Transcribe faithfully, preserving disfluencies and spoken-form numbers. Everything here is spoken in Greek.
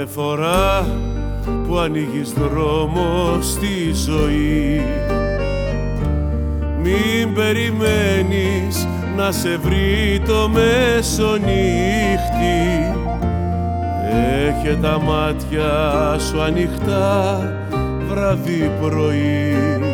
κάθε φορά που ανοίγεις δρόμο στη ζωή. Μην περιμένεις να σε βρει το μεσονύχτη. Έχε τα μάτια σου ανοιχτά βράδυ πρωί.